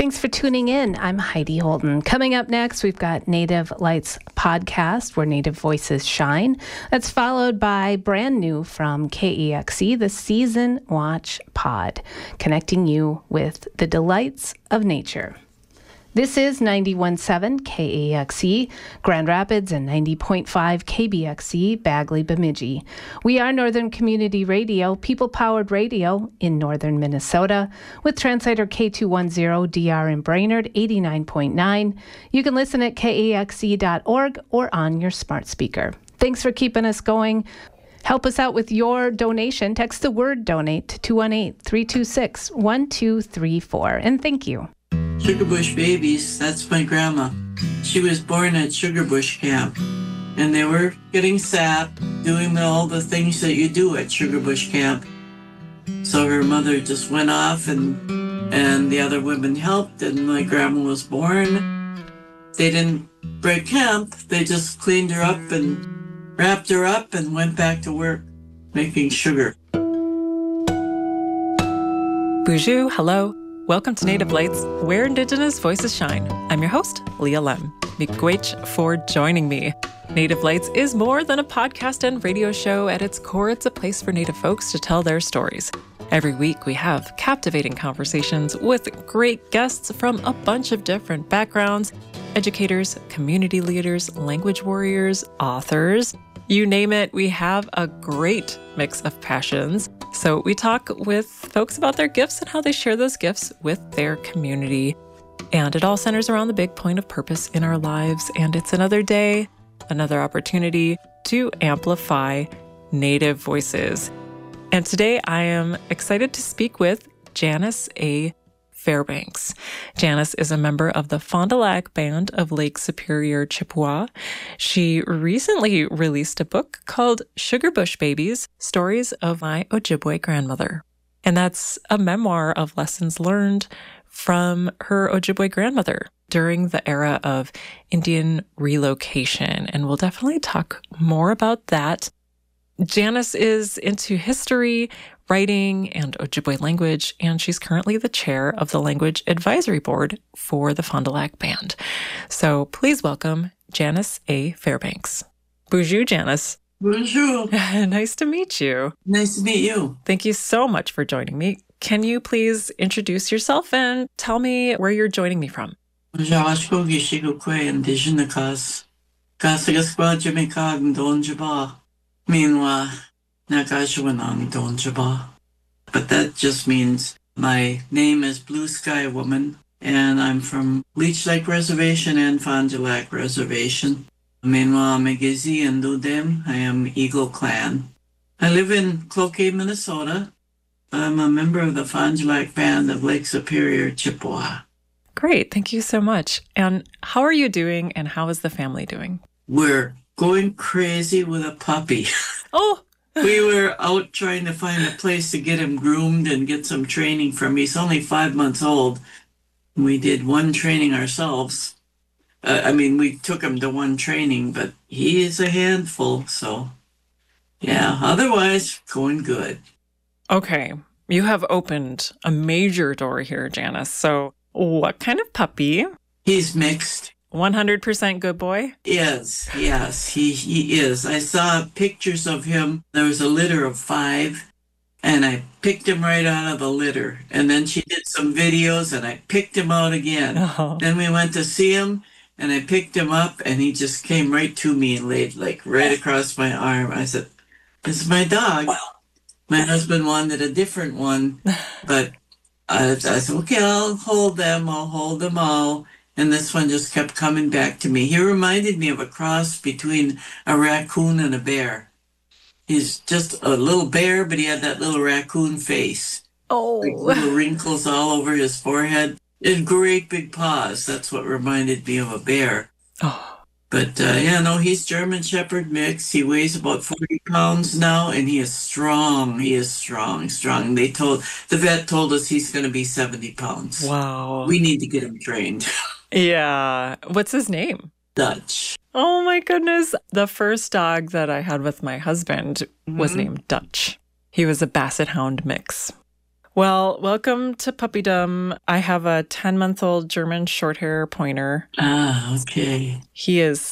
Thanks for tuning in. I'm Heidi Holden. Coming up next, we've got Native Lights podcast, where Native voices shine. That's followed by brand new from KEXE, the Season Watch Pod, connecting you with the delights of nature. This is 91.7 KEXE, Grand Rapids, and 90.5 KBXE, Bagley, Bemidji. We are Northern Community Radio, people-powered radio in northern Minnesota, with translator K210DR in Brainerd, 89.9. You can listen at kexe.org or on your smart speaker. Thanks for keeping us going. Help us out with your donation. Text the word donate to 218-326-1234. And thank you. Sugarbush Babies, that's my grandma. She was born at Sugarbush Camp, and they were getting sap, doing all the things that you do at Sugarbush Camp. So her mother just went off, and the other women helped, and my grandma was born. They didn't break camp, they just cleaned her up and wrapped her up and went back to work making sugar. Bonjour, hello. Welcome to Native Lights, where Indigenous voices shine. I'm your host, Leah Lem. Miigwech for joining me. Native Lights is more than a podcast and radio show. At its core, it's a place for Native folks to tell their stories. Every week, we have captivating conversations with great guests from a bunch of different backgrounds: educators, community leaders, language warriors, authors. You name it, we have a great mix of passions. So we talk with folks about their gifts and how they share those gifts with their community. And it all centers around the big point of purpose in our lives. And it's another day, another opportunity to amplify Native voices. And today I am excited to speak with Janice A. Fairbanks. Janice is a member of the Fond du Lac Band of Lake Superior, Chippewa. She recently released a book called Sugarbush Babies, Stories of My Ojibwe Grandmother. And that's a memoir of lessons learned from her Ojibwe grandmother during the era of Indian relocation. And we'll definitely talk more about that. Janice is into history, writing, and Ojibwe language, and she's currently the chair of the Language Advisory Board for the Fond du Lac Band. So please welcome Janice A. Fairbanks. Bonjour, Janice. Bonjour. Nice to meet you. Nice to meet you. Thank you so much for joining me. Can you please introduce yourself and tell me where you're joining me from? Jawashkogi Shigukwe Indigenous Kasagaspa Jimikag Donjaba. Meanwhile, Nakashawanang Donjaba. But that just means my name is Blue Sky Woman, and I'm from Leech Lake Reservation and Fond du Lac Reservation. Meanwhile, Megizi and Ludem, I am Eagle Clan. I live in Cloquet, Minnesota. I'm a member of the Fond du Lac Band of Lake Superior, Chippewa. Great. Thank you so much. And how are you doing, and how is the family doing? We're going crazy with a puppy. Oh! We were out trying to find a place to get him groomed and get some training from him. He's only 5 months old. We did one training ourselves. We took him to one training, but he is a handful. So, yeah, otherwise, going good. Okay. You have opened a major door here, Janice. So what kind of puppy? He's mixed. 100% good boy? Yes, he is. I saw pictures of him. There was a litter of 5, and I picked him right out of the litter. And then she did some videos, and I picked him out again. Oh. Then we went to see him, and I picked him up, and he just came right to me and laid right across my arm. I said, "This is my dog." My husband wanted a different one, but I said, "Okay, I'll hold them all." And this one just kept coming back to me. He reminded me of a cross between a raccoon and a bear. He's just a little bear, but he had that little raccoon face. Oh. Little wrinkles all over his forehead. And great big paws. That's what reminded me of a bear. Oh. But, he's German Shepherd mix. He weighs about 40 pounds now, and he is strong. He is strong. The vet told us he's going to be 70 pounds. Wow. We need to get him trained. Yeah. What's his name? Dutch. Oh my goodness. The first dog that I had with my husband was named Dutch. He was a Basset Hound mix. Well, welcome to puppydom. I have a 10-month-old German Shorthair pointer. Ah, okay. He is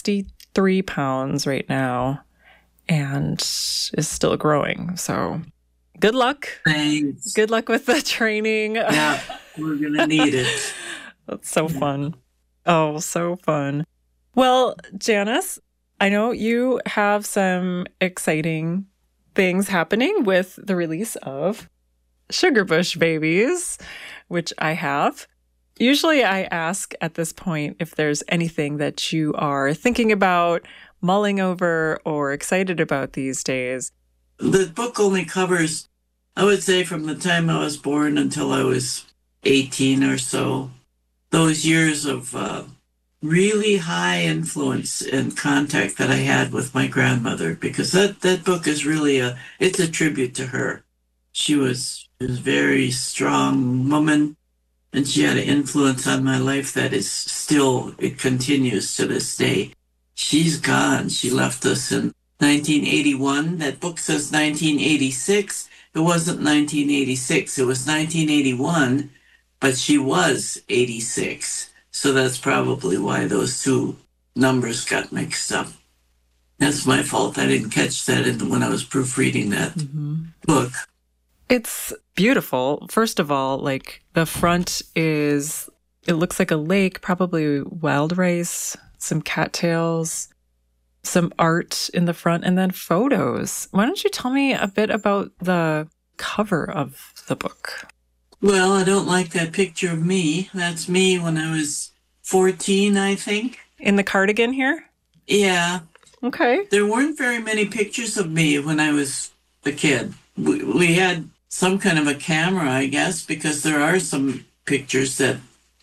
63 pounds right now and is still growing. So good luck. Thanks. Good luck with the training. Yeah, we're going to need it. That's so fun. Oh, so fun. Well, Janice, I know you have some exciting things happening with the release of Sugarbush Babies, which I have. Usually I ask at this point if there's anything that you are thinking about, mulling over, or excited about these days. The book only covers, I would say, from the time I was born until I was 18 or so, those years of really high influence and contact that I had with my grandmother, because that book is really it's a tribute to her. She was a very strong woman, and she had an influence on my life that is still, it continues to this day. She's gone. She left us in 1981. That book says 1986. It wasn't 1986. It was 1981, but she was 86. So that's probably why those two numbers got mixed up. That's my fault. I didn't catch that when I was proofreading that book. It's beautiful. First of all, like the front it looks like a lake, probably wild rice, some cattails, some art in the front, and then photos. Why don't you tell me a bit about the cover of the book? Well, I don't like that picture of me. That's me when I was 14, I think. In the cardigan here? Yeah. Okay. There weren't very many pictures of me when I was a kid. We had some kind of a camera, I guess, because there are some pictures that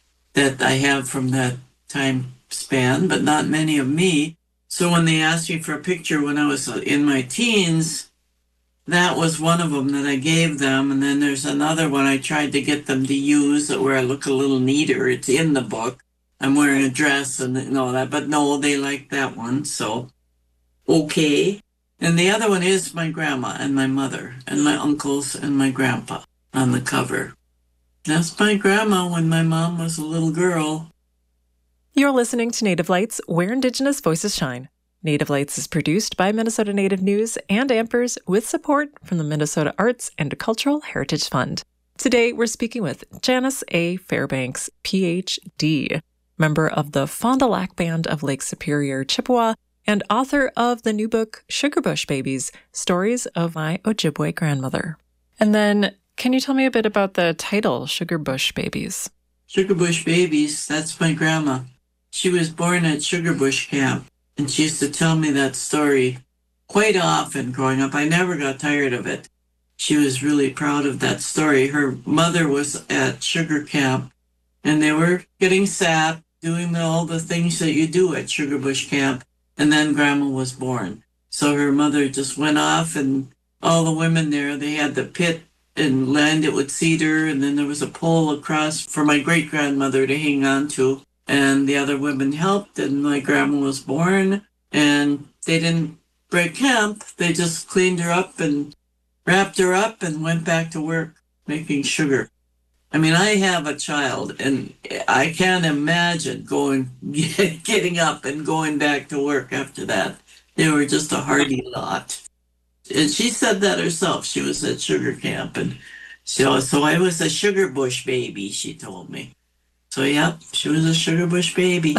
I have from that time span, but not many of me. So when they asked me for a picture when I was in my teens, that was one of them that I gave them. And then there's another one I tried to get them to use where I look a little neater. It's in the book. I'm wearing a dress and all that, but no, they liked that one. So, okay. And the other one is my grandma and my mother and my uncles and my grandpa on the cover. That's my grandma when my mom was a little girl. You're listening to Native Lights, where Indigenous voices shine. Native Lights is produced by Minnesota Native News and Ampers with support from the Minnesota Arts and Cultural Heritage Fund. Today, we're speaking with Janice A. Fairbanks, Ph.D., member of the Fond du Lac Band of Lake Superior, Chippewa, and author of the new book, Sugarbush Babies, Stories of My Ojibwe Grandmother. And then, can you tell me a bit about the title, Sugarbush Babies? Sugarbush Babies, that's my grandma. She was born at Sugarbush Camp, and she used to tell me that story quite often growing up. I never got tired of it. She was really proud of that story. Her mother was at Sugar Camp, and they were getting sap, doing all the things that you do at Sugarbush Camp. And then Grandma was born. So her mother just went off, and all the women there, they had the pit and lined it with cedar, and then there was a pole across for my great-grandmother to hang on to. And the other women helped, and my grandma was born, and they didn't break camp. They just cleaned her up and wrapped her up and went back to work making sugar. I mean, I have a child, and I can't imagine getting up and going back to work after that. They were just a hardy lot. And she said that herself. She was at Sugar Camp, and so I was a sugar bush baby, she told me. So, yeah, she was a sugar bush baby.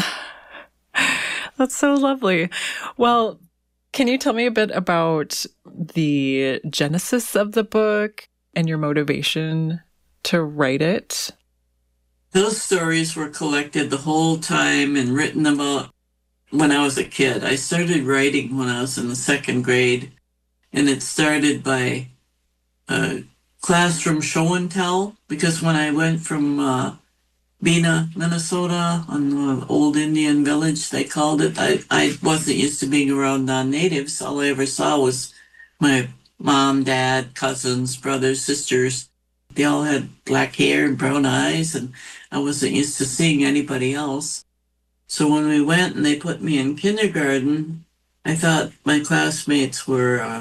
That's so lovely. Well, can you tell me a bit about the genesis of the book and your motivation to write it? Those stories were collected the whole time and written about when I was a kid. I started writing when I was in the second grade, and it started by a classroom show and tell, because when I went from Bena, Minnesota, on the old Indian village, they called it, I wasn't used to being around non-natives. All I ever saw was my mom, dad, cousins, brothers, sisters. They all had black hair and brown eyes, and I wasn't used to seeing anybody else. So when we went and they put me in kindergarten, I thought my classmates were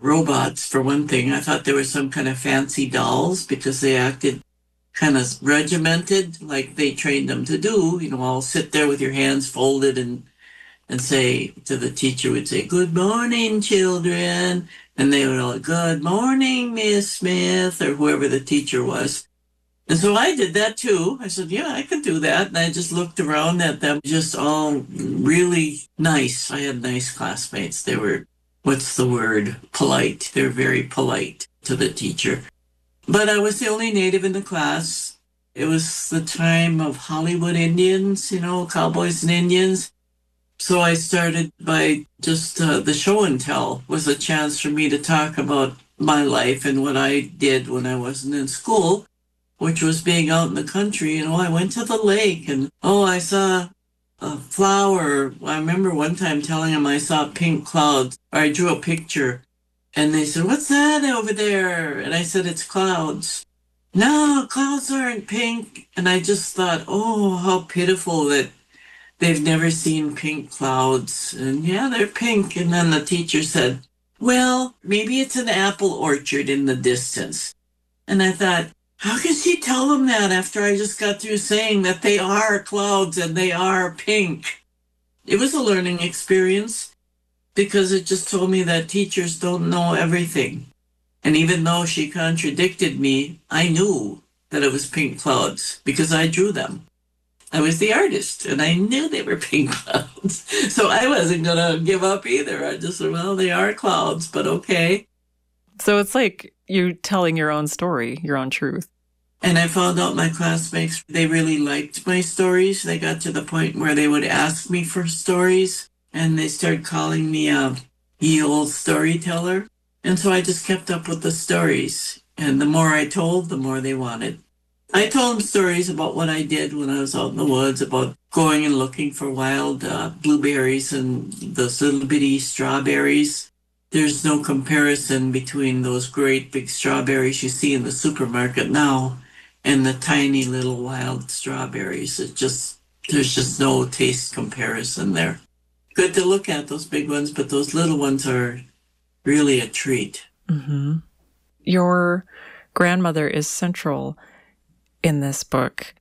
robots, for one thing. I thought they were some kind of fancy dolls because they acted kind of regimented, like they trained them to do. All sit there with your hands folded and say to the teacher, would say, "Good morning, children." And they would all, "Good morning, Miss Smith," or whoever the teacher was. And so I did that too. I said, yeah, I can do that. And I just looked around at them, just all really nice. I had nice classmates. They were, what's the word? Polite. They were very polite to the teacher. But I was the only Native in the class. It was the time of Hollywood Indians, cowboys and Indians. So I started by just the show and tell was a chance for me to talk about my life and what I did when I wasn't in school, which was being out in the country. I went to the lake and, I saw a flower. I remember one time telling them I saw pink clouds, or I drew a picture. And they said, "What's that over there?" And I said, "It's clouds." "No, clouds aren't pink." And I just thought, oh, how pitiful that they've never seen pink clouds. And yeah, they're pink. And then the teacher said, "Well, maybe it's an apple orchard in the distance." And I thought, how can she tell them that after I just got through saying that they are clouds and they are pink? It was a learning experience because it just told me that teachers don't know everything. And even though she contradicted me, I knew that it was pink clouds because I drew them. I was the artist and I knew they were pink clouds. So I wasn't going to give up either. I just said, well, they are clouds, but okay. So it's like you telling your own story, your own truth. And I found out my classmates, they really liked my stories. They got to the point where they would ask me for stories, and they started calling me a ye old storyteller. And so I just kept up with the stories. And the more I told, the more they wanted. I told them stories about what I did when I was out in the woods, about going and looking for wild blueberries and those little bitty strawberries. There's no comparison between those great big strawberries you see in the supermarket now and the tiny little wild strawberries. There's just no taste comparison there. Good to look at, those big ones, but those little ones are really a treat. Mm-hmm. Your grandmother is central in this book.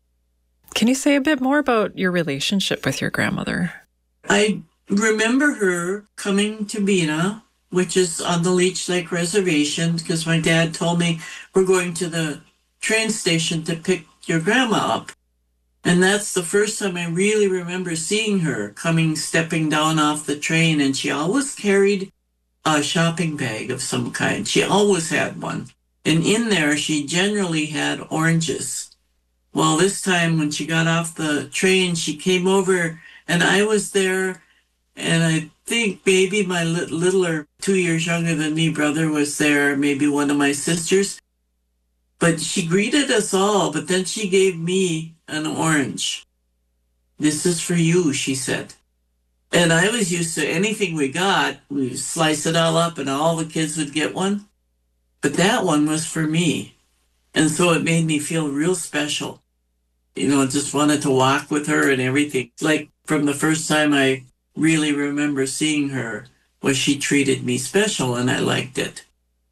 Can you say a bit more about your relationship with your grandmother? I remember her coming to Bena, which is on the Leech Lake Reservation, because my dad told me we're going to the train station to pick your grandma up. And that's the first time I really remember seeing her stepping down off the train, and she always carried a shopping bag of some kind. She always had one. And in there, she generally had oranges. Well, this time when she got off the train, she came over and I was there. And I think maybe my littler, 2 years younger than me, brother was there, maybe one of my sisters. But she greeted us all, but then she gave me an orange. "This is for you," she said. And I was used to anything we got, we slice it all up and all the kids would get one. But that one was for me. And so it made me feel real special. Just wanted to walk with her and everything. Like from the first time I really remember seeing her, was she treated me special, and I liked it.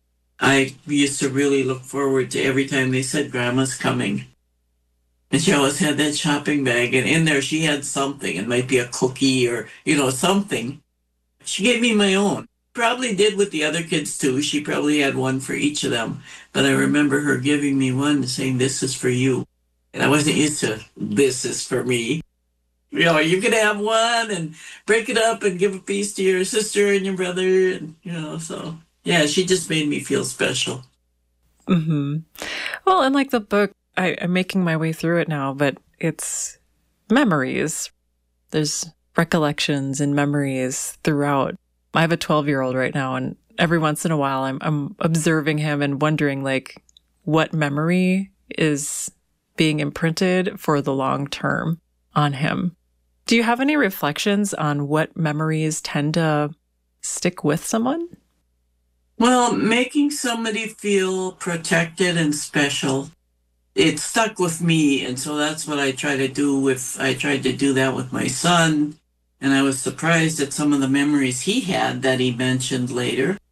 I used to really look forward to every time they said Grandma's coming. And she always had that shopping bag, and in there she had something. It might be a cookie or, something. She gave me my own. Probably did with the other kids too. She probably had one for each of them. But I remember her giving me one and saying, "This is for you." And I wasn't used to, "This is for me." You could have one and break it up and give a piece to your sister and your brother. And, so, yeah, she just made me feel special. Mm-hmm. Well, and like the book, I'm making my way through it now, but it's memories. There's recollections and memories throughout. I have a 12-year-old right now, and every once in a while I'm observing him and wondering, like, what memory is being imprinted for the long term on him. Do you have any reflections on what memories tend to stick with someone? Well, making somebody feel protected and special, it stuck with me. And so that's what I tried to do that with my son. And I was surprised at some of the memories he had that he mentioned later.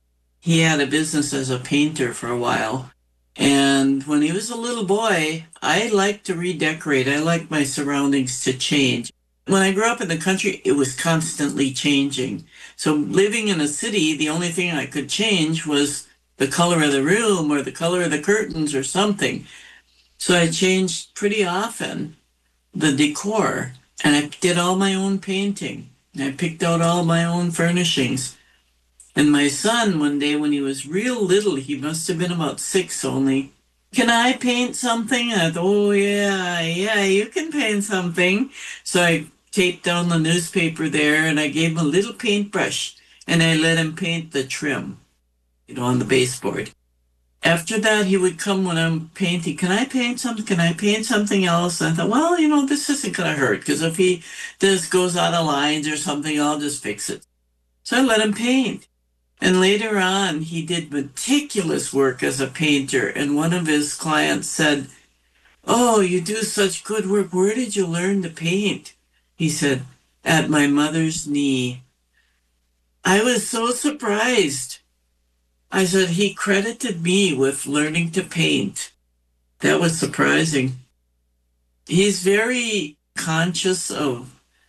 he had a business as a painter for a while. And when he was a little boy, I liked to redecorate. I liked my surroundings to change. When I grew up in the country, it was constantly changing. So living in a city, the only thing I could change was the color of the room or the color of the curtains or something. So I changed pretty often the decor, and I did all my own painting. And I picked out all my own furnishings. And my son, one day when he was real little, he must have been about 6 only, "Can I paint something?" I thought, "Oh, yeah, you can paint something." So I taped down the newspaper there, and I gave him a little paintbrush, and I let him paint the trim, on the baseboard. After that, he would come when I'm painting, "Can I paint something? Can I paint something else?" And I thought, well, this isn't going to hurt, because if he just goes out of lines or something, I'll just fix it. So I let him paint. And later on, he did meticulous work as a painter. And one of his clients said, "Oh, you do such good work. Where did you learn to paint?" He said, "At my mother's knee." I was so surprised. I said, he credited me with learning to paint. That was surprising. He's very conscious of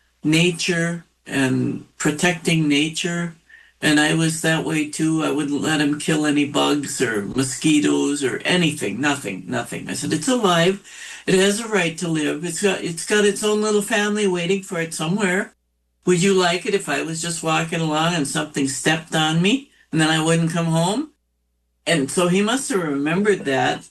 nature and protecting nature. And I was that way too. I wouldn't let him kill any bugs or mosquitoes or anything. Nothing. I said, it's alive. It has a right to live. It's got its own little family waiting for it somewhere. Would you like it if I was just walking along and something stepped on me and then I wouldn't come home? And so he must have remembered that.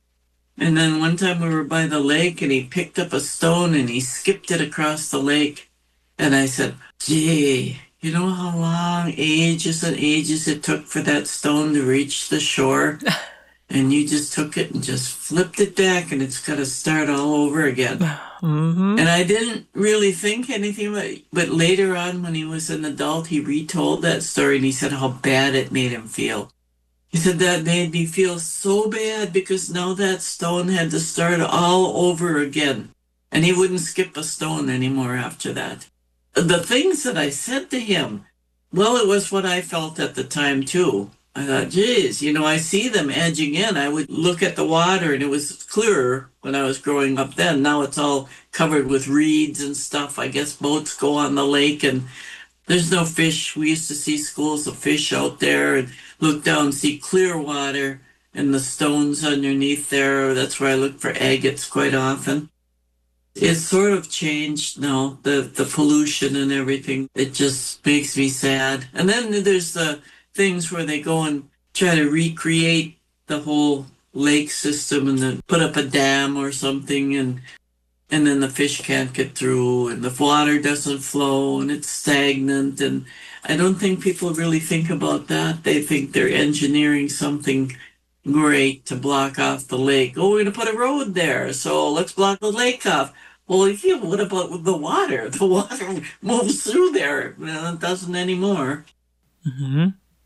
And then one time we were by the lake and he picked up a stone and he skipped it across the lake. And I said, "Gee, you know how long, ages and ages it took for that stone to reach the shore? And you just took it and just flipped it back and it's got to start all over again." Mm-hmm. And I didn't really think anything about it. But later on, when he was an adult, he retold that story and he said how bad it made him feel. He said, "That made me feel so bad because now that stone had to start all over again." And he wouldn't skip a stone anymore after that. The things that I said to him, well, it was what I felt at the time too. I thought, geez, I see them edging in. I would look at the water and it was clearer when I was growing up then. Now it's all covered with reeds and stuff. I guess boats go on the lake and there's no fish. We used to see schools of fish out there and look down and see clear water and the stones underneath there. That's where I look for agates quite often. It's sort of changed now, the pollution and everything. It just makes me sad. And then there's the things where they go and try to recreate the whole lake system and then put up a dam or something and then the fish can't get through and the water doesn't flow and it's stagnant. And I don't think people really think about that. They think they're engineering something great to block off the lake. Oh, we're going to put a road there, so let's block the lake off. Well, yeah, what about with the water? The water moves through there. Well, it doesn't anymore. Mm-hmm.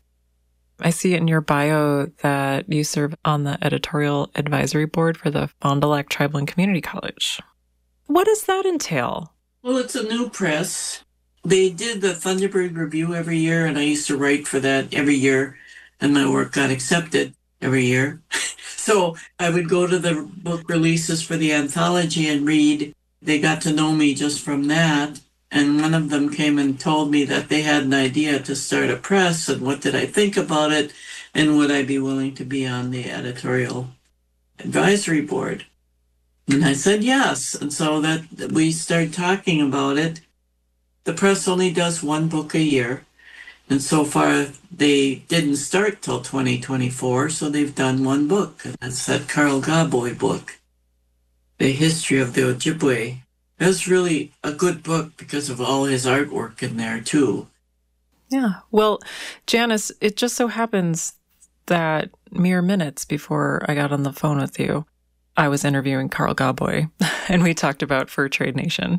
I see in your bio that you serve on the editorial advisory board for the Fond du Lac Tribal and Community College. What does that entail? Well, it's a new press. They did the Thunderbird Review every year, and I used to write for that every year, and my work got accepted every year. So I would go to the book releases for the anthology and read. They got to know me just from that. And one of them came and told me that they had an idea to start a press and what did I think about it and would I be willing to be on the editorial advisory board. And I said yes. And so that we started talking about it. The press only does one book a year. And so far they didn't start till 2024, so they've done one book. And that's that Carl Gaboy book, The History of the Ojibwe. That's really a good book because of all his artwork in there, too. Yeah. Well, Janice, it just so happens that mere minutes before I got on the phone with you, I was interviewing Carl Gaboy, and we talked about Fur Trade Nation.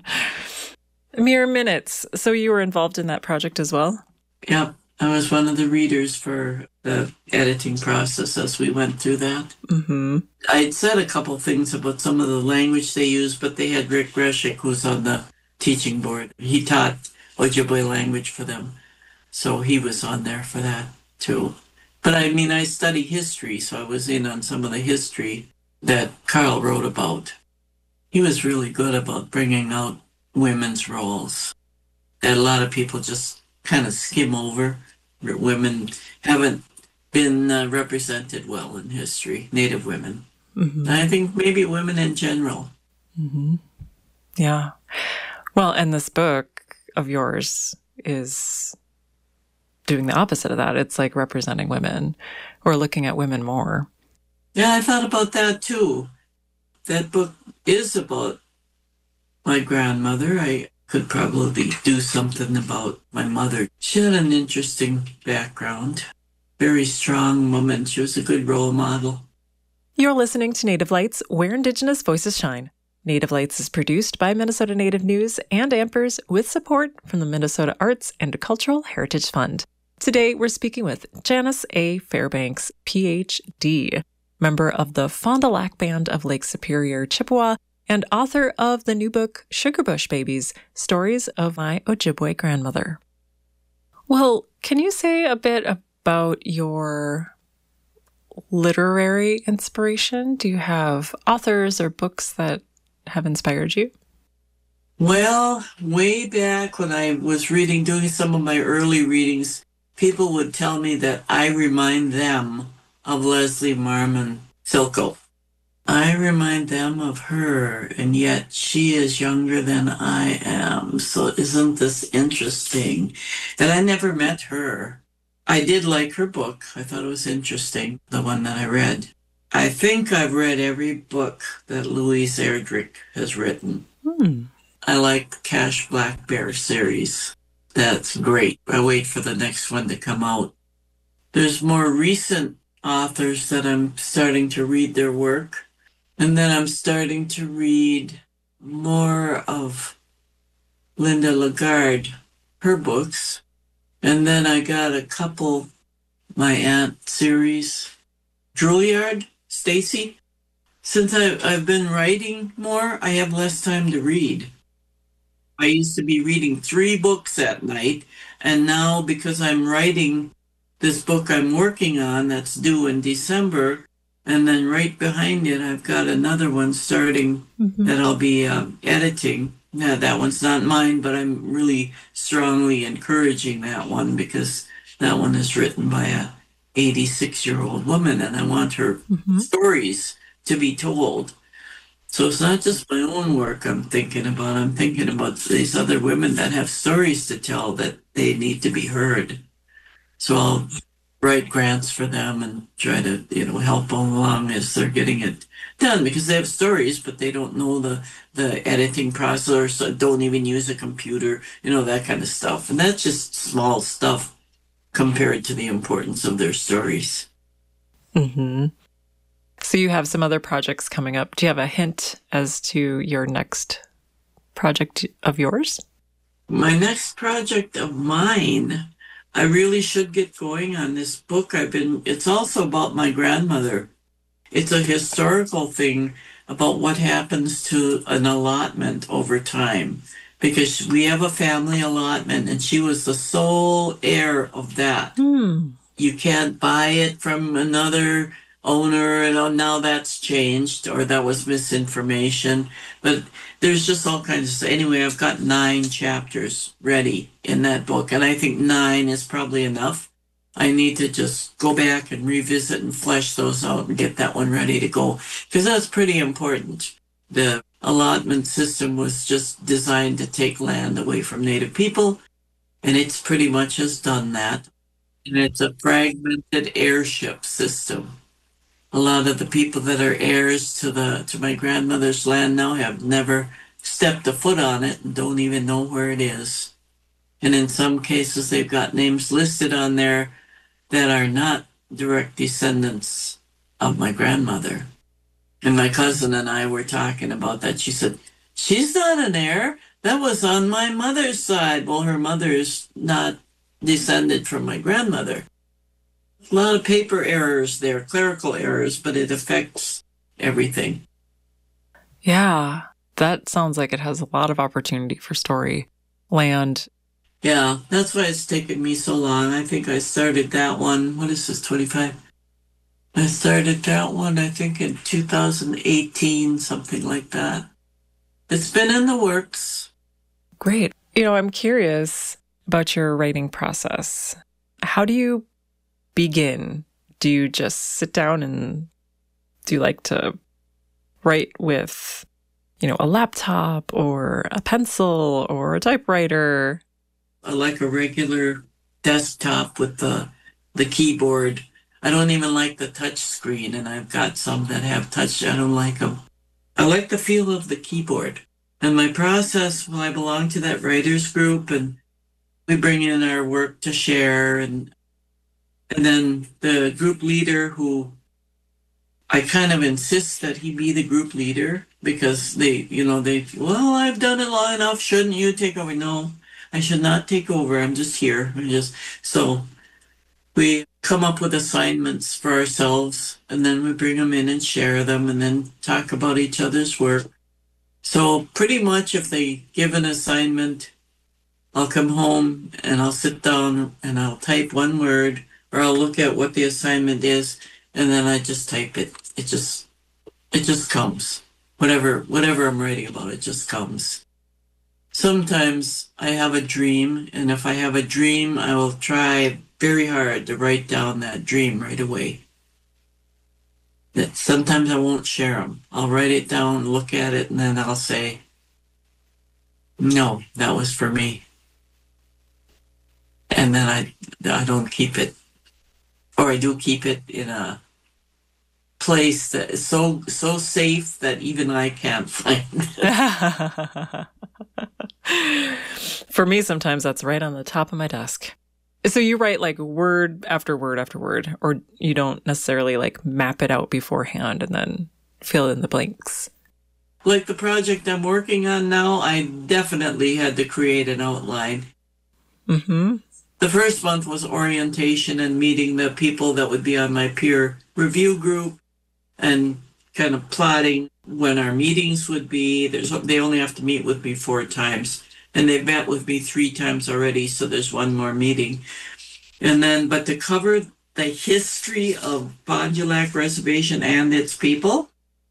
Mere minutes. So you were involved in that project as well? Yep. I was one of the readers for the editing process as we went through that. Mm-hmm. I'd said a couple things about some of the language they used, but they had Rick Greshik, who's on the teaching board. He taught Ojibwe language for them. So he was on there for that, too. But I mean, I study history, so I was in on some of the history that Carl wrote about. He was really good about bringing out women's roles that a lot of people just kind of skim over. Women haven't been represented well in history, Native women. Mm-hmm. I think maybe women in general. Mm-hmm. Yeah. Well, and this book of yours is doing the opposite of that. It's like representing women or looking at women more. Yeah, I thought about that too. That book is about my grandmother. I could probably do something about my mother. She had an interesting background. Very strong woman. She was a good role model. You're listening to Native Lights, where Indigenous voices shine. Native Lights is produced by Minnesota Native News and Ampers with support from the Minnesota Arts and Cultural Heritage Fund. Today, we're speaking with Janice A. Fairbanks, Ph.D., member of the Fond du Lac Band of Lake Superior, Chippewa, and author of the new book, Sugarbush Babies, Stories of My Ojibwe Grandmother. Well, can you say a bit about your literary inspiration? Do you have authors or books that have inspired you? Well, way back when I was doing some of my early readings, people would tell me that I remind them of Leslie Marmon Silko. I remind them of her, and yet she is younger than I am. So isn't this interesting? And I never met her. I did like her book. I thought it was interesting, the one that I read. I think I've read every book that Louise Erdrich has written. I like the Cash Black Bear series. That's great. I wait for the next one to come out. There's more recent authors that I'm starting to read their work. And then I'm starting to read more of Linda Lagarde, her books. And then I got a couple, my aunt series, Drouillard, Stacy. Since I've been writing more, I have less time to read. I used to be reading 3 books at night, and now because I'm writing this book I'm working on that's due in December, and then right behind it, I've got another one starting that I'll be editing. Now, that one's not mine, but I'm really strongly encouraging that one because that one is written by a 86-year-old woman, and I want her stories to be told. So it's not just my own work I'm thinking about. I'm thinking about these other women that have stories to tell that they need to be heard. So I'll write grants for them and try to, help them along as they're getting it done because they have stories, but they don't know the editing process or don't even use a computer, that kind of stuff. And that's just small stuff compared to the importance of their stories. Mm-hmm. So you have some other projects coming up. Do you have a hint as to your next project of yours? My next project of mine, I really should get going on this book. It's also about my grandmother. It's a historical thing about what happens to an allotment over time. Because we have a family allotment and she was the sole heir of that. You can't buy it from another owner, and now that's changed, or that was misinformation. But there's just all kinds of stuff. Anyway, I've got 9 chapters ready in that book, and I think 9 is probably enough. I need to just go back and revisit and flesh those out and get that one ready to go, because that's pretty important. The allotment system was just designed to take land away from Native people, and it's pretty much has done that. And it's a fragmented heirship system. A lot of the people that are heirs to my grandmother's land now have never stepped a foot on it and don't even know where it is. And in some cases, they've got names listed on there that are not direct descendants of my grandmother. And my cousin and I were talking about that. She said, she's not an heir. That was on my mother's side. Well, her mother is not descended from my grandmother. A lot of paper errors there, clerical errors, but it affects everything. Yeah, that sounds like it has a lot of opportunity for story land. Yeah, that's why it's taken me so long. I think I started that one. What is this, 25? I started that one, I think, in 2018, something like that. It's been in the works. Great. I'm curious about your writing process. How do you begin? Do you just sit down and do you like to write with, a laptop or a pencil or a typewriter? I like a regular desktop with the keyboard. I don't even like the touch screen, and I've got some that have touch. I don't like them. I like the feel of the keyboard. And my process, well, I belong to that writers group, and we bring in our work to share, and then the group leader, who I kind of insist that he be the group leader, because well, I've done it long enough. Shouldn't you take over? No, I should not take over. I'm just here. So we come up with assignments for ourselves, and then we bring them in and share them, and then talk about each other's work. So pretty much if they give an assignment, I'll come home and I'll sit down and I'll type one word, or I'll look at what the assignment is, and then I just type it. It just comes. Whatever I'm writing about, it just comes. Sometimes I have a dream, and if I have a dream, I will try very hard to write down that dream right away. Sometimes I won't share them. I'll write it down, look at it, and then I'll say, no, that was for me. And then I don't keep it, or I do keep it in a place that is so safe that even I can't find it. For me, sometimes that's right on the top of my desk. So you write like word after word after word, or you don't necessarily like map it out beforehand and then fill in the blanks? Like the project I'm working on now, I definitely had to create an outline. Mm-hmm. The first month was orientation and meeting the people that would be on my peer review group, and kind of plotting when our meetings would be. They only have to meet with me 4 times, and they've met with me 3 times already, so there's one more meeting. And then, but to cover the history of Fond du Lac Reservation and its people,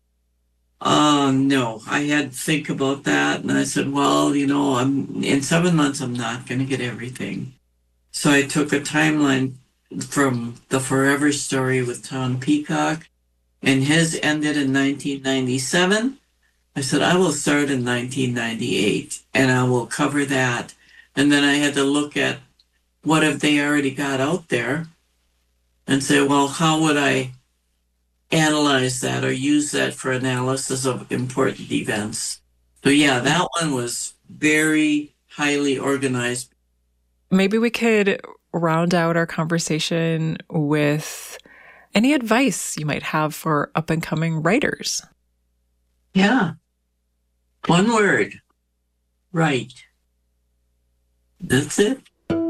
no, I had to think about that, and I said, well, in 7 months, I'm not going to get everything. So I took a timeline from the Forever Story with Tom Peacock, and his ended in 1997. I said, I will start in 1998, and I will cover that. And then I had to look at what have they already got out there and say, well, how would I analyze that or use that for analysis of important events? So yeah, that one was very highly organized. Maybe we could round out our conversation with any advice you might have for up-and-coming writers. Yeah. One word. Write. That's it.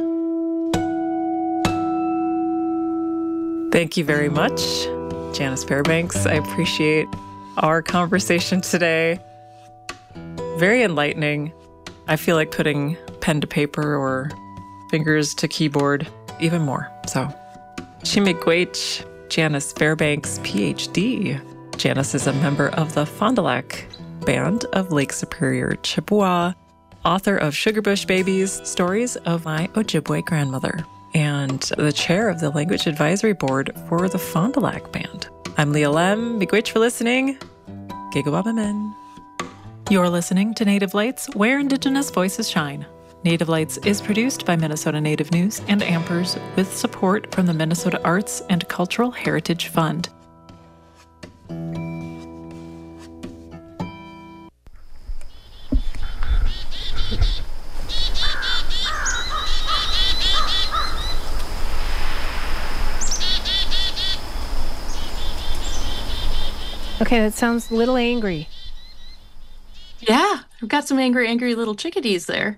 Thank you very much, Janice Fairbanks. I appreciate our conversation today. Very enlightening. I feel like putting pen to paper or fingers to keyboard even more. So, Chimigwech, Janice Fairbanks, PhD. Janice is a member of the Fond du Lac Band of Lake Superior, Chippewa, author of Sugarbush Babies, Stories of My Ojibwe Grandmother, and the chair of the Language Advisory Board for the Fond du Lac Band. I'm Leah Lem. Miigwech for listening. Gigawabamen. You're listening to Native Lights, where Indigenous voices shine. Native Lights is produced by Minnesota Native News and Ampers with support from the Minnesota Arts and Cultural Heritage Fund. Okay, that sounds a little angry. Yeah, we've got some angry little chickadees there.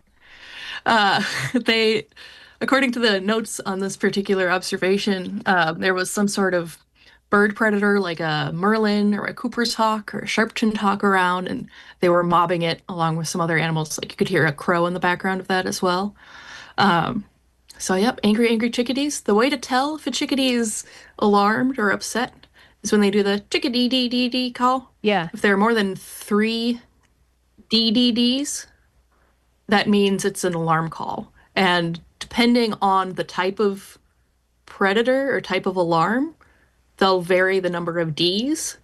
According to the notes on this particular observation, there was some sort of bird predator like a merlin or a Cooper's hawk or a sharp-chinned hawk around, and they were mobbing it along with some other animals. Like you could hear a crow in the background of that as well. So, yep, angry chickadees. The way to tell if a chickadee is alarmed or upset is when they do the chickadee dee dee dee call. Yeah. If there are more than 3 DDDs, that means it's an alarm call. And depending on the type of predator or type of alarm, they'll vary the number of Ds.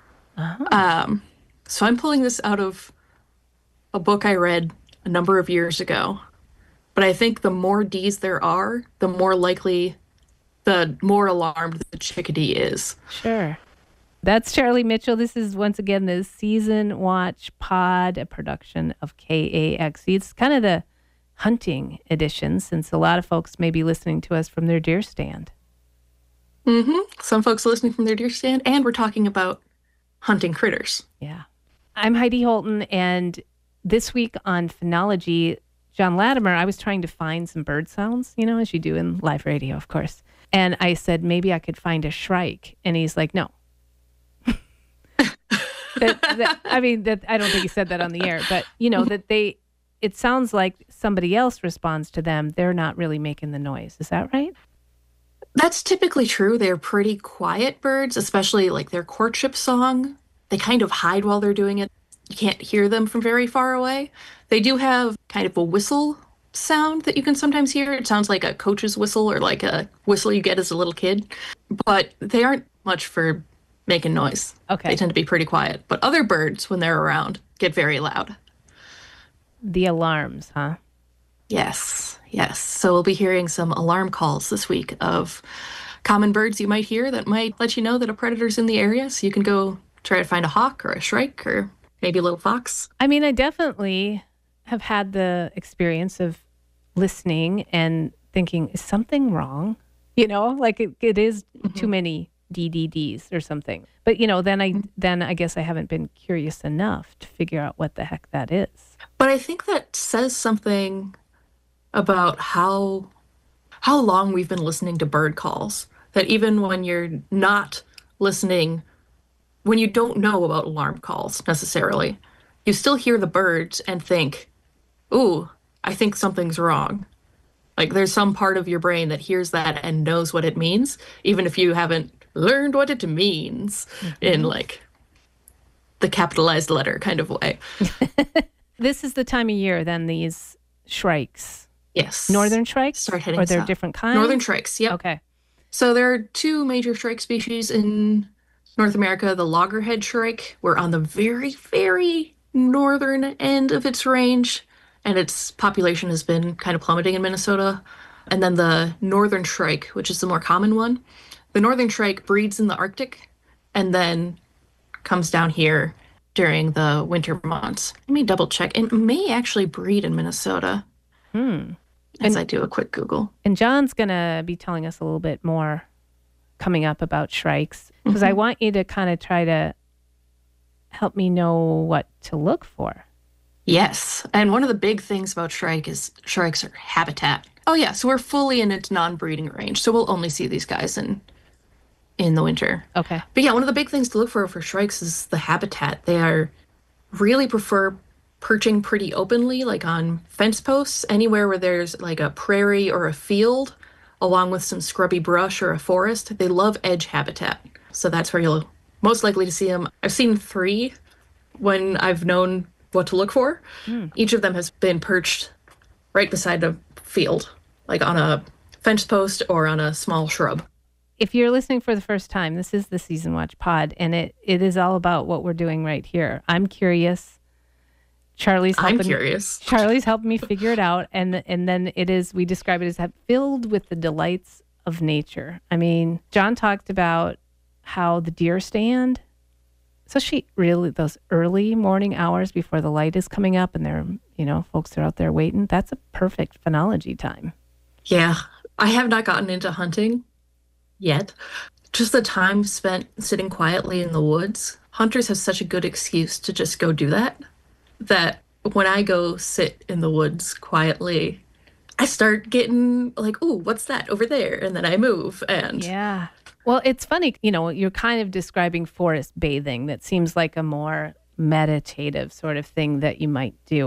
So I'm pulling this out of a book I read a number of years ago. But I think the more Ds there are, the more likely, the more alarmed the chickadee is. Sure. That's Charlie Mitchell. This is once again the Season Watch Pod, a production of KAXE. It's kind of the hunting edition, since a lot of folks may be listening to us from their deer stand. Some folks listening from their deer stand, and we're talking about hunting critters. Yeah. I'm Heidi Holton, and this week on Phenology, John Latimer, I was trying to find some bird sounds, as you do in live radio, of course. And I said, maybe I could find a shrike. And he's like, no. I don't think he said that on the air, but, it sounds like somebody else responds to them. They're not really making the noise. Is that right? That's typically true. They're pretty quiet birds, especially like their courtship song. They kind of hide while they're doing it. You can't hear them from very far away. They do have kind of a whistle sound that you can sometimes hear. It sounds like a coach's whistle or like a whistle you get as a little kid, but they aren't much for making noise. Okay. They tend to be pretty quiet. But other birds, when they're around, get very loud. The alarms, huh? Yes. So we'll be hearing some alarm calls this week of common birds you might hear that might let you know that a predator's in the area, so you can go try to find a hawk or a shrike or maybe a little fox. I mean, I definitely have had the experience of listening and thinking, is something wrong? Like it is too many DDDs or something. But, then I guess I haven't been curious enough to figure out what the heck that is. But I think that says something about how long we've been listening to bird calls. That even when you're not listening, when you don't know about alarm calls necessarily, you still hear the birds and think, ooh, I think something's wrong. Like there's some part of your brain that hears that and knows what it means, even if you haven't learned what it means in like the capitalized letter kind of way. This is the time of year then these shrikes. Yes. Northern shrikes? Start heading Or they're south. different kinds? Northern shrikes, yep. Okay. So there are 2 major shrike species in North America. The loggerhead shrike, we're on the very, very northern end of its range, and its population has been kind of plummeting in Minnesota. And then the northern shrike, which is the more common one. The northern shrike breeds in the Arctic and then comes down here during the winter months. Let me double check. It may actually breed in Minnesota. As I do a quick Google. And John's going to be telling us a little bit more coming up about shrikes, because I want you to kind of try to help me know what to look for. Yes. And one of the big things about shrikes are habitat. Oh, yeah. So we're fully in its non-breeding range. So we'll only see these guys in the winter. Okay. But yeah, one of the big things to look for shrikes is the habitat. They really prefer perching pretty openly, like on fence posts, anywhere where there's like a prairie or a field, along with some scrubby brush or a forest. They love edge habitat. So that's where you'll most likely to see them. I've seen 3 when I've known what to look for. Each of them has been perched right beside a field, like on a fence post or on a small shrub. If you're listening for the first time, this is the Season Watch Pod, and it is all about what we're doing right here. I'm curious. Charlie's helping me figure it out, and then we describe it as filled with the delights of nature. I mean, John talked about how the deer stand, especially really those early morning hours before the light is coming up, and they're, folks are out there waiting. That's a perfect phenology time. Yeah, I have not gotten into hunting yet. Just the time spent sitting quietly in the woods. Hunters have such a good excuse to just go do that when I go sit in the woods quietly, I start getting like, ooh, what's that over there? And then I move. And yeah. Well, it's funny, you're kind of describing forest bathing. That seems like a more meditative sort of thing that you might do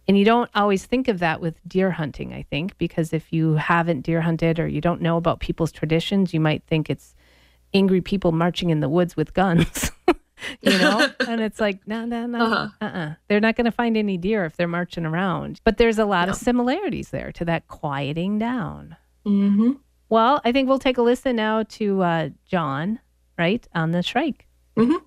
And you don't always think of that with deer hunting, I think, because if you haven't deer hunted or you don't know about people's traditions, you might think it's angry people marching in the woods with guns, and it's like, no. They're not going to find any deer if they're marching around. But there's a lot of similarities there to that quieting down. Mm-hmm. Well, I think we'll take a listen now to John, right, on the Shrike. Mm-hmm.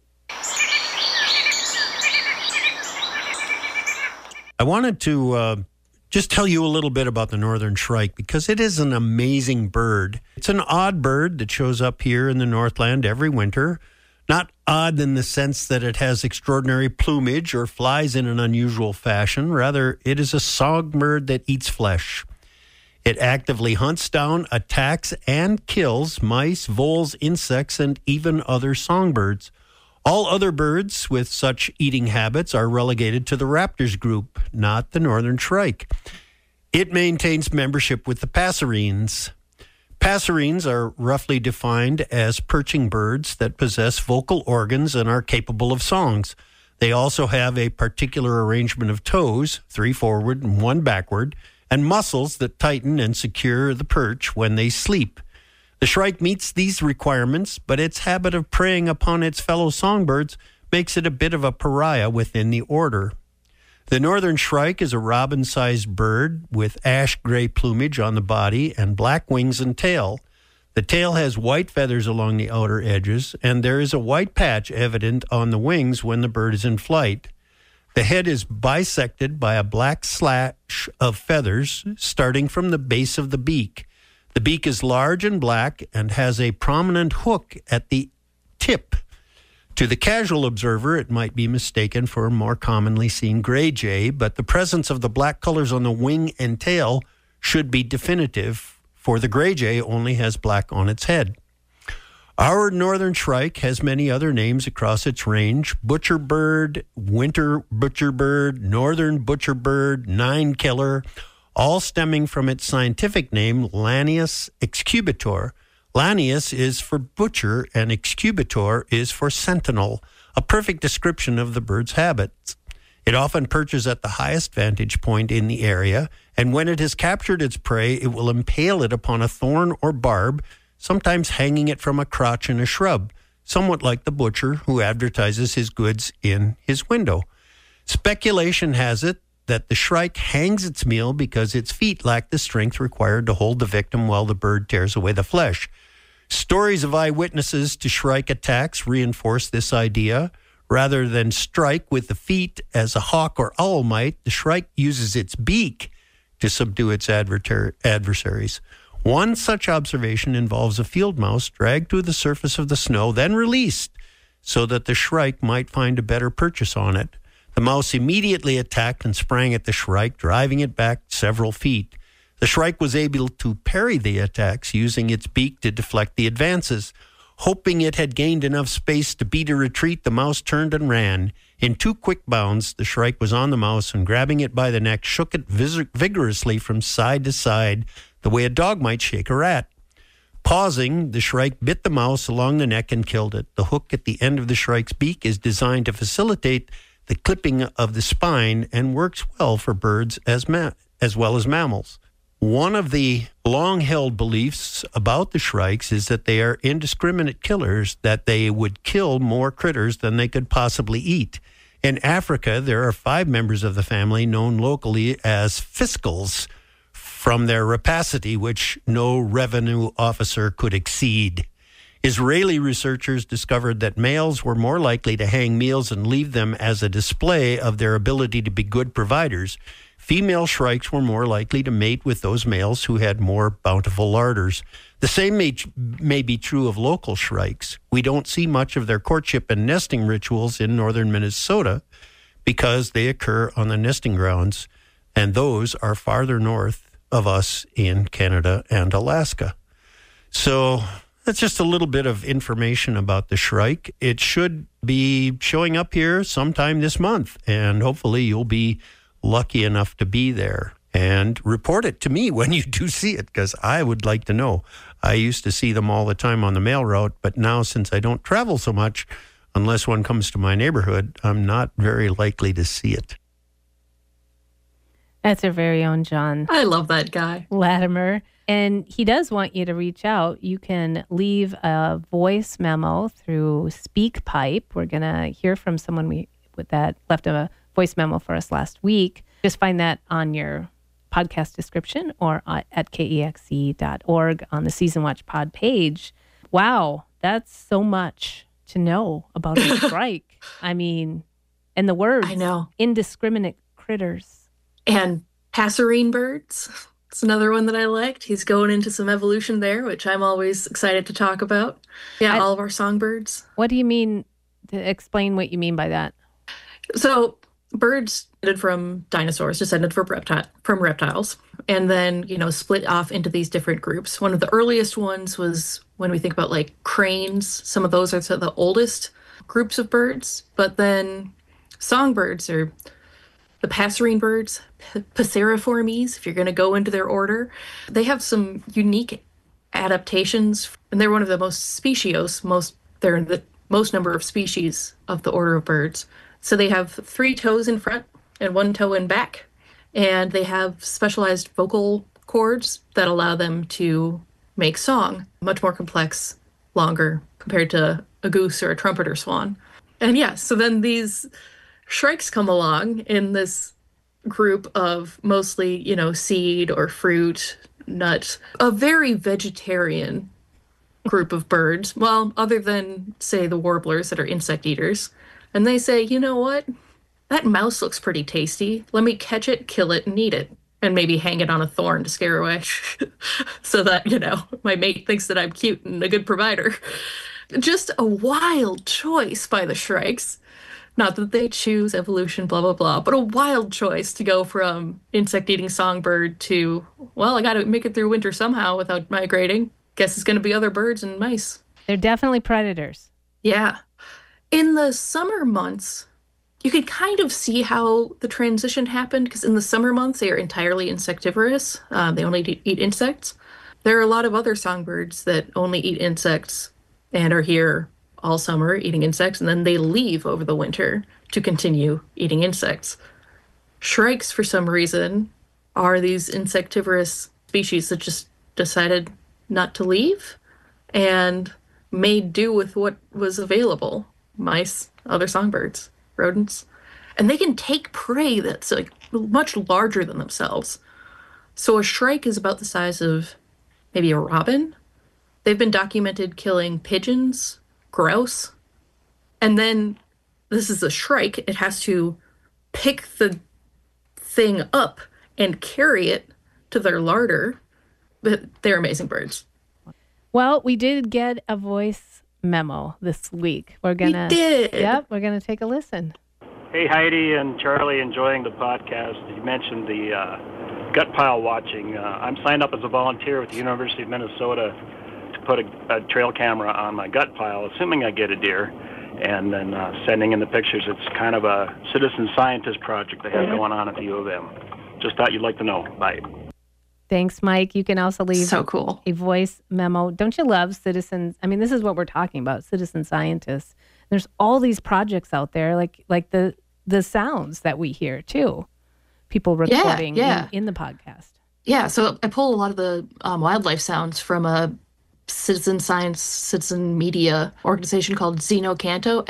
I wanted to just tell you a little bit about the northern shrike because it is an amazing bird. It's an odd bird that shows up here in the Northland every winter. Not odd in the sense that it has extraordinary plumage or flies in an unusual fashion. Rather, it is a songbird that eats flesh. It actively hunts down, attacks, and kills mice, voles, insects, and even other songbirds. All other birds with such eating habits are relegated to the raptors group, not the northern shrike. It maintains membership with the passerines. Passerines are roughly defined as perching birds that possess vocal organs and are capable of songs. They also have a particular arrangement of toes, 3 forward and 1 backward, and muscles that tighten and secure the perch when they sleep. The shrike meets these requirements, but its habit of preying upon its fellow songbirds makes it a bit of a pariah within the order. The northern shrike is a robin-sized bird with ash-gray plumage on the body and black wings and tail. The tail has white feathers along the outer edges, and there is a white patch evident on the wings when the bird is in flight. The head is bisected by a black slash of feathers starting from the base of the beak. The beak is large and black and has a prominent hook at the tip. To the casual observer, it might be mistaken for a more commonly seen gray jay, but the presence of the black colors on the wing and tail should be definitive, for the gray jay only has black on its head. Our northern shrike has many other names across its range: butcherbird, winter butcherbird, northern butcherbird, nine killer, all stemming from its scientific name, Lanius excubitor. Lanius is for butcher and excubitor is for sentinel, a perfect description of the bird's habits. It often perches at the highest vantage point in the area, and when it has captured its prey, it will impale it upon a thorn or barb, sometimes hanging it from a crotch in a shrub, somewhat like the butcher who advertises his goods in his window. Speculation has it that the shrike hangs its meal because its feet lack the strength required to hold the victim while the bird tears away the flesh. Stories of eyewitnesses to shrike attacks reinforce this idea. Rather than strike with the feet as a hawk or owl might, the shrike uses its beak to subdue its adversaries. One such observation involves a field mouse dragged to the surface of the snow, then released so that the shrike might find a better purchase on it. The mouse immediately attacked and sprang at the shrike, driving it back several feet. The shrike was able to parry the attacks using its beak to deflect the advances. Hoping it had gained enough space to beat a retreat, the mouse turned and ran. In 2 quick bounds, the shrike was on the mouse and, grabbing it by the neck, shook it vigorously from side to side, the way a dog might shake a rat. Pausing, the shrike bit the mouse along the neck and killed it. The hook at the end of the shrike's beak is designed to facilitate the clipping of the spine and works well for birds as well as mammals. One of the long-held beliefs about the shrikes is that they are indiscriminate killers, that they would kill more critters than they could possibly eat. In Africa, there are 5 members of the family known locally as fiscals, from their rapacity, which no revenue officer could exceed. Israeli researchers discovered that males were more likely to hang meals and leave them as a display of their ability to be good providers. Female shrikes were more likely to mate with those males who had more bountiful larders. The same may be true of local shrikes. We don't see much of their courtship and nesting rituals in northern Minnesota because they occur on the nesting grounds, and those are farther north of us in Canada and Alaska. So that's just a little bit of information about the shrike. It should be showing up here sometime this month, and hopefully you'll be lucky enough to be there. And report it to me when you do see it, because I would like to know. I used to see them all the time on the mail route, but now since I don't travel so much, unless one comes to my neighborhood, I'm not very likely to see it. That's our very own John I love that guy. Latimer. And he does want you to reach out. You can leave a voice memo through SpeakPipe. We're going to hear from someone that left a voice memo for us last week. Just find that on your podcast description or at kexe.org on the Season Watch Pod page. Wow, that's so much to know about a strike. I mean, and the words. I know. Indiscriminate critters. And passerine birds. It's another one that I liked. He's going into some evolution there, which I'm always excited to talk about. Yeah, all of our songbirds. What do you mean? Explain what you mean by that. So birds descended from dinosaurs, descended from reptiles, and then, split off into these different groups. One of the earliest ones was when we think about like cranes. Some of those are the oldest groups of birds, but then songbirds are the passerine birds, Passeriformes, if you're going to go into their order. They have some unique adaptations, and they're one of the most speciose, they're in the most number of species of the order of birds. So they have 3 toes in front and 1 toe in back, and they have specialized vocal cords that allow them to make song, much more complex, longer, compared to a goose or a trumpet or swan. And yeah, so then these shrikes come along in this group of mostly, seed or fruit, nut, a very vegetarian group of birds. Well, other than, say, the warblers that are insect eaters. And they say, you know what? That mouse looks pretty tasty. Let me catch it, kill it, and eat it. And maybe hang it on a thorn to scare away. So that, my mate thinks that I'm cute and a good provider. Just a wild choice by the shrikes. Not that they choose evolution, blah, blah, blah, but a wild choice to go from insect-eating songbird to, well, I got to make it through winter somehow without migrating. Guess it's going to be other birds and mice. They're definitely predators. Yeah. In the summer months, you could kind of see how the transition happened, because in the summer months, they are entirely insectivorous. They only eat insects. There are a lot of other songbirds that only eat insects and are here all summer eating insects, and then they leave over the winter to continue eating insects. Shrikes, for some reason, are these insectivorous species that just decided not to leave and made do with what was available. Mice, other songbirds, rodents. And they can take prey that's like much larger than themselves. So a shrike is about the size of maybe a robin. They've been documented killing pigeons, grouse, and then this is a shrike. It has to pick the thing up and carry it to their larder. But they're amazing birds. Well, we did get a voice memo this week. We did. Yep, we're gonna take a listen. Hey, Heidi and Charlie, enjoying the podcast. You mentioned the gut pile watching. I'm signed up as a volunteer with the University of Minnesota to put a trail camera on my gut pile, assuming I get a deer, and then sending in the pictures. It's kind of a citizen scientist project they have going on at the U of M. Just thought you'd like to know. Bye. Thanks, Mike. You can also leave so cool. a voice memo. Don't you love citizens? I mean, this is what we're talking about, citizen scientists. There's all these projects out there, like the sounds that we hear, too. People recording in the podcast. Yeah, so I pull a lot of the wildlife sounds from a citizen science, citizen media organization called Xenocanto,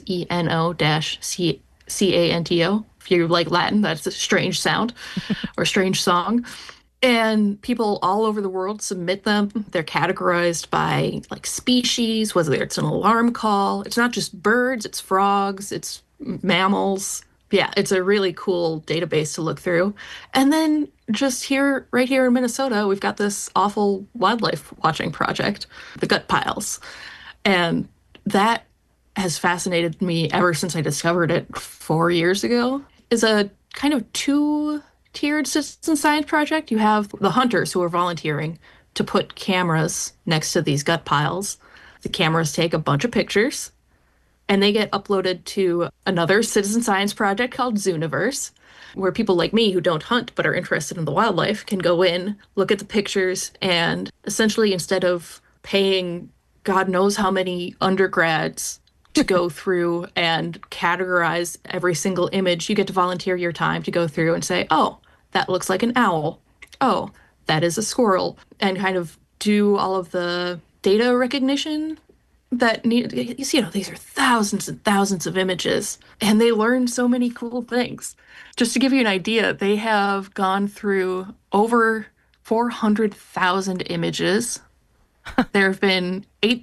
Xeno-Canto. If you like Latin, that's a strange sound or strange song. And people all over the world submit them. They're categorized by like species, whether it's an alarm call. It's not just birds, it's frogs, it's mammals. Yeah, it's a really cool database to look through. And then just right here in Minnesota, we've got this awful wildlife watching project, the gut piles. And that has fascinated me ever since I discovered it 4 years ago. It's a kind of two-tiered citizen science project. You have the hunters who are volunteering to put cameras next to these gut piles. The cameras take a bunch of pictures, and they get uploaded to another citizen science project called Zooniverse, where people like me who don't hunt but are interested in the wildlife can go in, look at the pictures, and essentially instead of paying God knows how many undergrads to go through and categorize every single image, you get to volunteer your time to go through and say, oh, that looks like an owl. Oh, that is a squirrel. And kind of do all of the data recognition that need, you know, these are thousands and thousands of images, and they learn so many cool things. Just to give you an idea, they have gone through over 400,000 images. There have been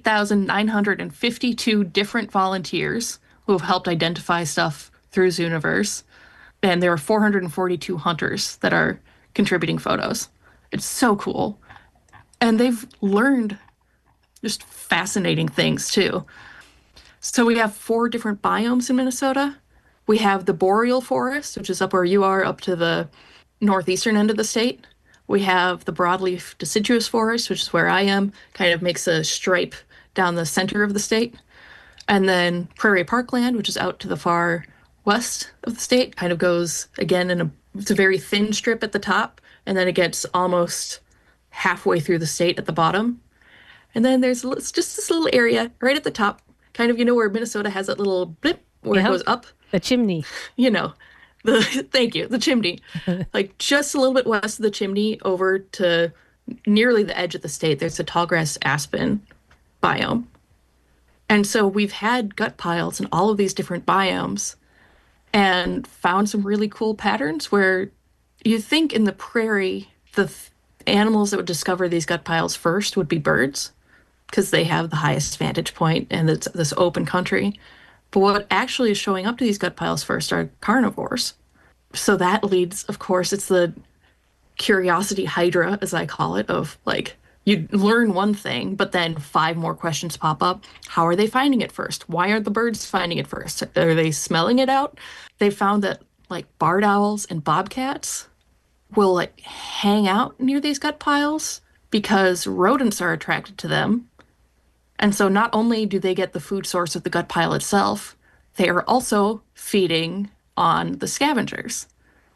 8,952 different volunteers who have helped identify stuff through Zooniverse, and there are 442 hunters that are contributing photos. It's so cool. And they've learned just fascinating things too. So we have 4 different biomes in Minnesota. We have the boreal forest, which is up where you are, up to the northeastern end of the state. We have the broadleaf deciduous forest, which is where I am, kind of makes a stripe down the center of the state. And then prairie parkland, which is out to the far west of the state, kind of goes again it's a very thin strip at the top, and then it gets almost halfway through the state at the bottom. And then there's just this little area right at the top, kind of, you know, where Minnesota has that little blip where it goes up. The chimney. You know, thank you, the chimney. Like just a little bit west of the chimney over to nearly the edge of the state, there's a tallgrass aspen biome. And so we've had gut piles in all of these different biomes and found some really cool patterns where you think in the prairie, the animals that would discover these gut piles first would be birds, because they have the highest vantage point and it's this open country. But what actually is showing up to these gut piles first are carnivores. So that leads, of course, it's the curiosity hydra, as I call it, of like, you learn one thing, but then 5 more questions pop up. How are they finding it first? Why are the birds finding it first? Are they smelling it out? They found that like barred owls and bobcats will like hang out near these gut piles because rodents are attracted to them. And so not only do they get the food source of the gut pile itself, they are also feeding on the scavengers.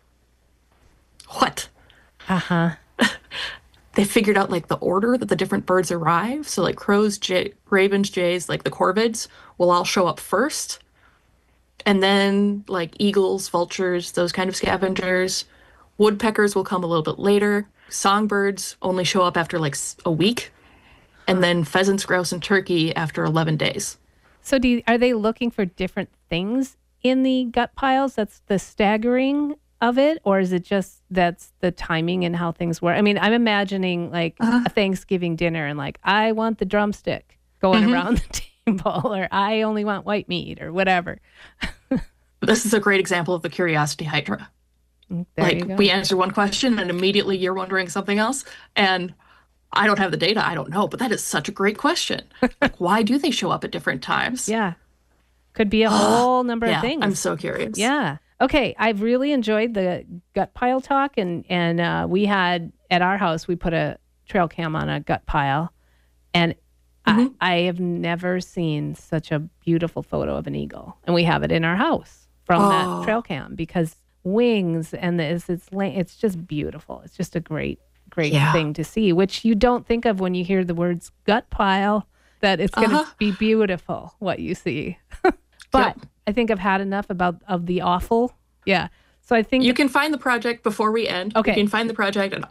What? Uh-huh. They figured out like the order that the different birds arrive. So like crows, ravens, jays, like the corvids will all show up first. And then like eagles, vultures, those kind of scavengers. Woodpeckers will come a little bit later. Songbirds only show up after like a week. And then pheasants, grouse, and turkey after 11 days. So are they looking for different things in the gut piles? That's the staggering of it? Or is it just that's the timing and how things work? I mean, I'm imagining like a Thanksgiving dinner and like, I want the drumstick going around the table, or I only want white meat or whatever. This is a great example of the curiosity hydra. There we answer one question and immediately you're wondering something else. And I don't have the data. I don't know. But that is such a great question. Like, why do they show up at different times? Yeah. Could be a whole number of things. I'm so curious. Yeah. Okay. I've really enjoyed the gut pile talk. And we had, at our house, we put a trail cam on a gut pile. And I have never seen such a beautiful photo of an eagle. And we have it in our house from that trail cam because wings and it's just beautiful. It's just a great thing to see, which you don't think of when you hear the words gut pile, that it's going to be beautiful what you see. But I think I've had enough of the awful. Yeah. So I think you can find the project before we end. Okay. You can find the project at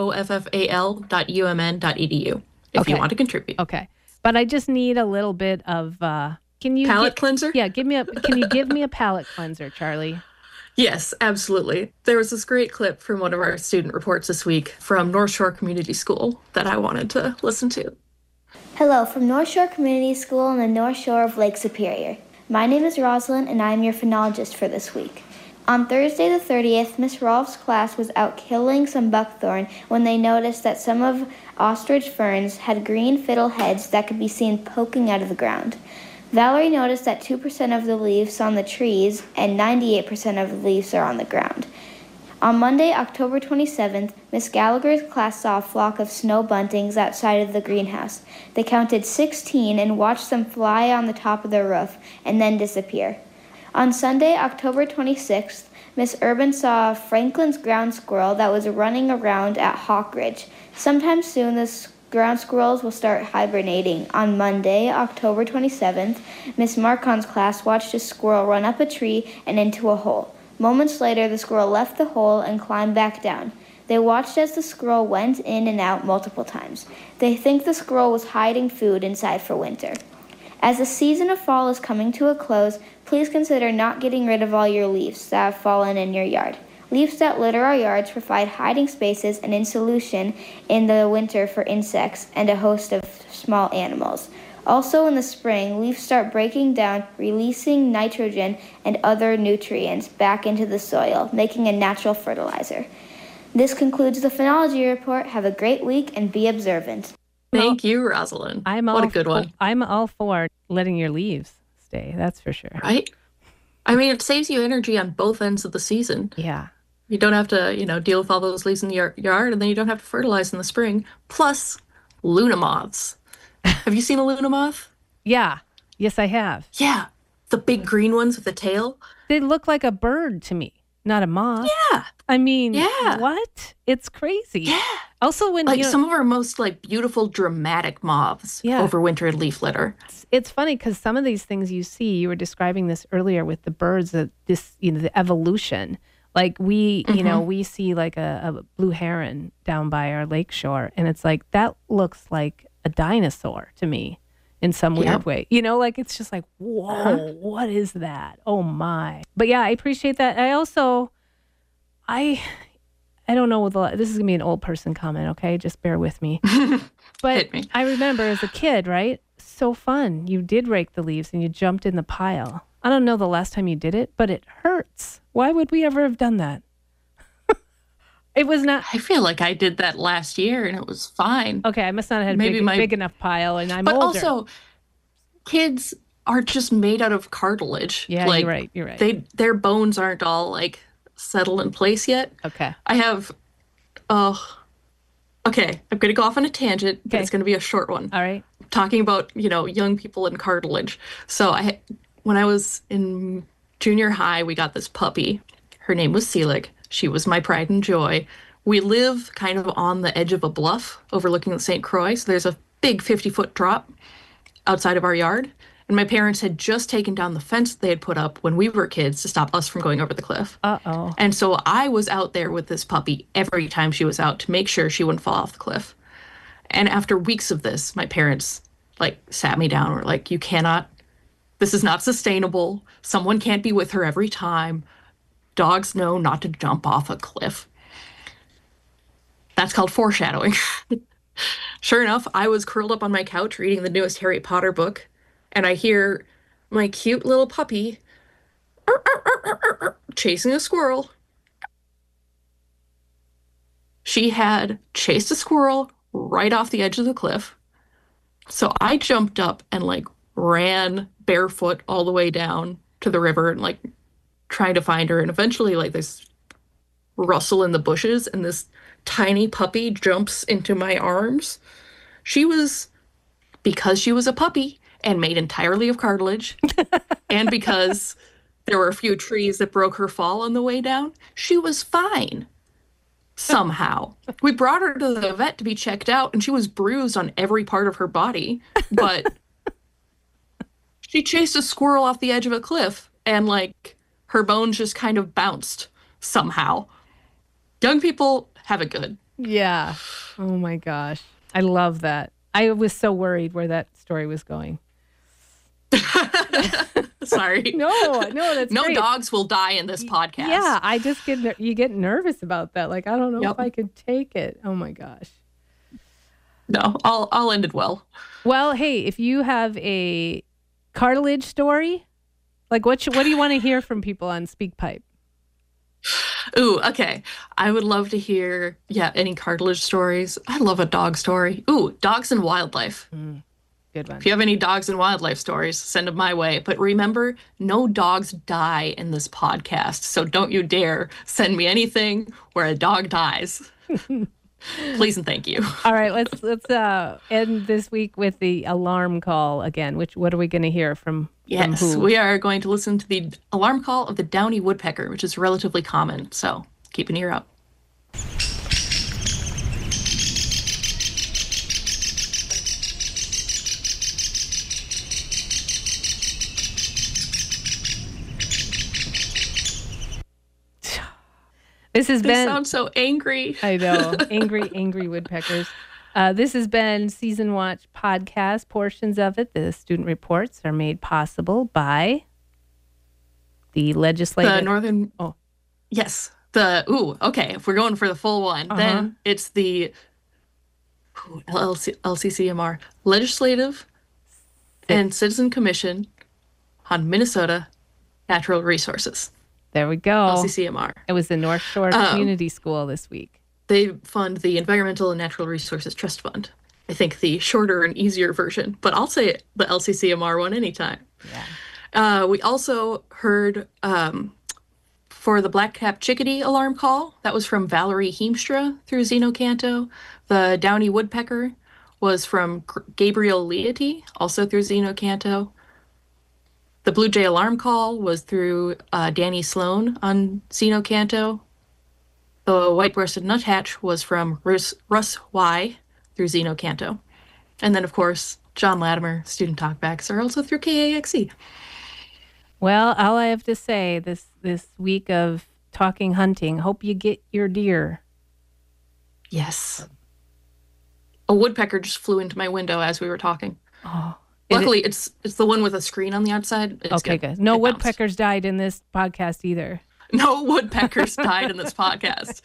offal.umn.edu if you want to contribute. Okay. But I just need a little bit of palate cleanser? Yeah, can you give me a palate cleanser, Charlie? Yes, absolutely. There was this great clip from one of our student reports this week from North Shore Community School that I wanted to listen to. Hello from North Shore Community School on the North Shore of Lake Superior. My name is Rosalind and I am your phenologist for this week. On Thursday the 30th, Miss Rolfe's class was out killing some buckthorn when they noticed that some of ostrich ferns had green fiddle heads that could be seen poking out of the ground. Valerie noticed that 2% of the leaves on the trees and 98% of the leaves are on the ground. On Monday, October 27th, Miss Gallagher's class saw a flock of snow buntings outside of the greenhouse. They counted 16 and watched them fly on the top of the roof and then disappear. On Sunday, October 26th, Miss Urban saw Franklin's ground squirrel that was running around at Hawk Ridge. Sometime soon, the ground squirrels will start hibernating. On Monday, October 27th, Miss Marcon's class watched a squirrel run up a tree and into a hole. Moments later, the squirrel left the hole and climbed back down. They watched as the squirrel went in and out multiple times. They think the squirrel was hiding food inside for winter. As the season of fall is coming to a close, please consider not getting rid of all your leaves that have fallen in your yard. Leaves that litter our yards provide hiding spaces and insulation in the winter for insects and a host of small animals. Also in the spring, leaves start breaking down, releasing nitrogen and other nutrients back into the soil, making a natural fertilizer. This concludes the phenology report. Have a great week and be observant. Thank you, Rosalind. What a good one. I'm all for letting your leaves stay, that's for sure. Right? I mean, it saves you energy on both ends of the season. Yeah. You don't have to, deal with all those leaves in the yard, and then you don't have to fertilize in the spring. Plus, Luna moths. Have you seen a Luna moth? Yeah. Yes, I have. Yeah. The big green ones with the tail. They look like a bird to me, not a moth. Yeah. I mean, yeah. What? It's crazy. Yeah. Also, when some of our most beautiful dramatic moths overwinter in leaf litter. It's funny because some of these things you see, you were describing this earlier with the birds, that the evolution. Like we see like a blue heron down by our lakeshore, and it's like that looks like a dinosaur to me in some weird way. It's just like, whoa, what is that? Oh my. But yeah, I appreciate that. I also, I don't know, this is gonna be an old person comment, okay? Just bear with me. But Hit me. I remember as a kid, right? So fun. You did rake the leaves and you jumped in the pile. I don't know the last time you did it, but it hurts. Why would we ever have done that? It was not. I feel like I did that last year and it was fine. Okay, I must not have had a big enough pile, and I'm older. But also, kids are just made out of cartilage. Yeah, you're right. You're right. Their bones aren't all settled in place yet. Okay. I have. Okay, I'm going to go off on a tangent, but it's going to be a short one. All right. Talking about young people and cartilage. So when I was in junior high, we got this puppy. Her name was Selig. She was my pride and joy. We live kind of on the edge of a bluff overlooking the St. Croix. So there's a big 50-foot drop outside of our yard. And my parents had just taken down the fence they had put up when we were kids to stop us from going over the cliff. Uh-oh. And so I was out there with this puppy every time she was out to make sure she wouldn't fall off the cliff. And after weeks of this, my parents sat me down and were like, you cannot, this is not sustainable. Someone can't be with her every time. Dogs know not to jump off a cliff. That's called foreshadowing. Sure enough, I was curled up on my couch reading the newest Harry Potter book, and I hear my cute little puppy chasing a squirrel. She had chased a squirrel right off the edge of the cliff. So I jumped up and ran barefoot all the way down to the river and trying to find her. And eventually this rustle in the bushes and this tiny puppy jumps into my arms. Because she was a puppy and made entirely of cartilage, and because there were a few trees that broke her fall on the way down, she was fine. Somehow. We brought her to the vet to be checked out, and she was bruised on every part of her body, but she chased a squirrel off the edge of a cliff, and her bones just kind of bounced somehow. Young people have it good. Yeah. Oh my gosh. I love that. I was so worried where that story was going. Sorry. No, that's no great. dogs will die in this podcast. Yeah, I just you get nervous about that. I don't know if I could take it. Oh my gosh. No, I'll end it well. Well, hey, if you have a cartilage story, what do you want to hear from people on SpeakPipe? Ooh, okay. I would love to hear, any cartilage stories. I love a dog story. Ooh, dogs and wildlife. Good one. If you have any dogs and wildlife stories, send them my way. But remember, no dogs die in this podcast. So don't you dare send me anything where a dog dies. Please and thank you. All right, let's end this week with the alarm call again. What are we going to hear from? Yes, from who? We are going to listen to the alarm call of the downy woodpecker, which is relatively common. So keep an ear out. This has They been... sound so angry. I know. Angry woodpeckers. This has been Season Watch Podcast. Portions of it, the student reports, are made possible by the legislative... The Northern... Oh. Yes. Okay. If we're going for the full one, then it's the LCCMR, Legislative and Citizen Commission on Minnesota Natural Resources. There we go. LCCMR. It was the North Shore Community School this week. They fund the Environmental and Natural Resources Trust Fund. I think the shorter and easier version, but I'll say the LCCMR one anytime. Yeah. We also heard for the black-capped chickadee alarm call. That was from Valerie Heemstra through Zeno Canto. The downy woodpecker was from Gabriel Leoty, also through Zeno Canto. The blue jay alarm call was through Danny Sloan on Zeno Canto. The white-breasted nuthatch was from Russ Y through Zeno Canto. And then, of course, John Latimer student talkbacks are also through KAXE. Well, all I have to say this week of talking hunting, hope you get your deer. Yes. A woodpecker just flew into my window as we were talking. Oh. Luckily, it's the one with a screen on the outside. It's okay, good. No woodpeckers died in this podcast either. No woodpeckers died in this podcast.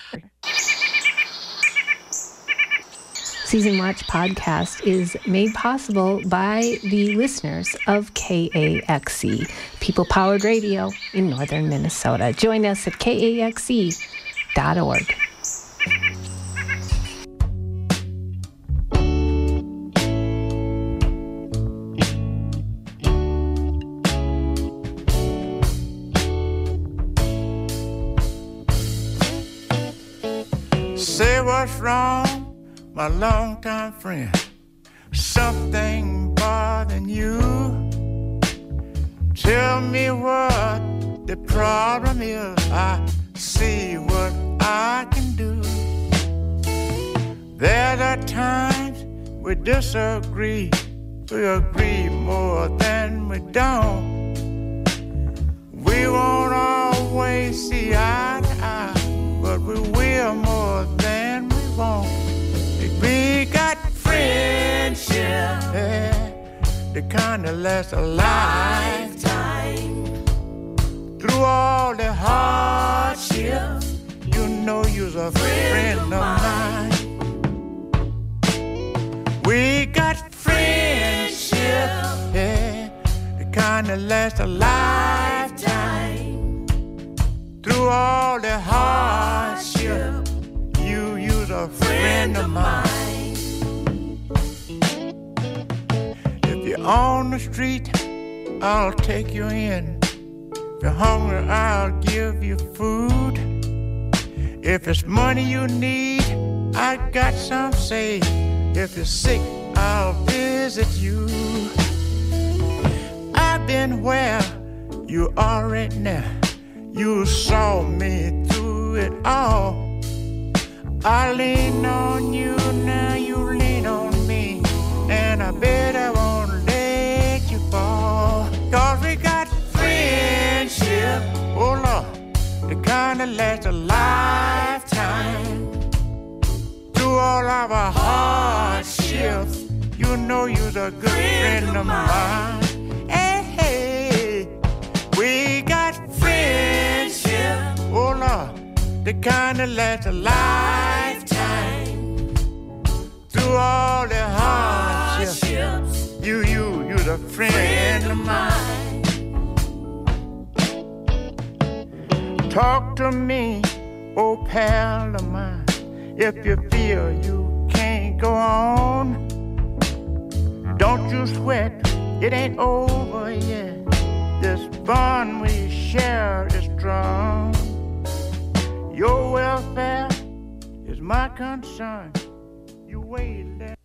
Season Watch Podcast is made possible by the listeners of KAXE, People-Powered Radio in northern Minnesota. Join us at KAXE.org. Say what's wrong, my longtime friend. Something bothering you. Tell me what the problem is. I see what I can do. There are times we disagree. We agree more than we don't. We won't always see eye to eye, but we will more than we won't. We got friendship, yeah, the kind that lasts a lifetime. Through all the hardships, you know you're a friend of mine. We got friendship, yeah, the kind that lasts a lifetime. Through all the hardship, you're a friend of mine. If you're on the street, I'll take you in. If you're hungry, I'll give you food. If it's money you need, I got some saved. If you're sick, I'll visit you. I've been where you are right now. You saw me through it all. I lean on you, now you lean on me. And I bet I won't let you fall. 'Cause we got friendship, oh Lord, the kind that lasts a lifetime. Through all of our hardships, you know you're a good friend of mine. Hey, hey, we got friendship, oh Lord, the kind that lasts a lifetime. Through all the hardships, you're the friend of mine. Talk to me, oh pal of mine, if you feel you can't go on. Don't you sweat, it ain't over yet. This bond we share is strong. Your welfare is my concern. You wait.